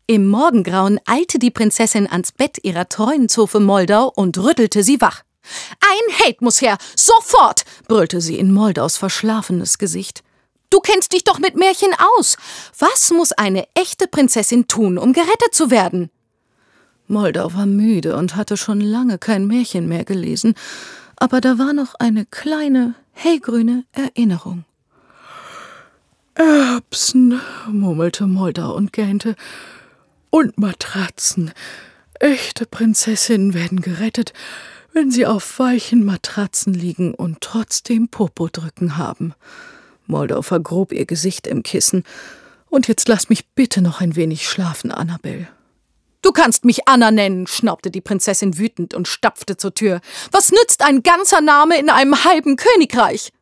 Im Morgengrauen eilte die Prinzessin ans Bett ihrer treuen Zofe Moldau und rüttelte sie wach. »Ein Held muss her, sofort«, brüllte sie in Moldaus verschlafenes Gesicht. »Du kennst dich doch mit Märchen aus. Was muss eine echte Prinzessin tun, um gerettet zu werden?« Moldau war müde und hatte schon lange kein Märchen mehr gelesen, aber da war noch eine kleine, hellgrüne Erinnerung. »Erbsen«, murmelte Moldau und gähnte, »und Matratzen. Echte Prinzessinnen werden gerettet, wenn sie auf weichen Matratzen liegen und trotzdem Popodrücken haben.« Moldau vergrub ihr Gesicht im Kissen. »Und jetzt lass mich bitte noch ein wenig schlafen, Annabel.« »Du kannst mich Anna nennen«, schnaubte die Prinzessin wütend und stapfte zur Tür. »Was nützt ein ganzer Name in einem halben Königreich?«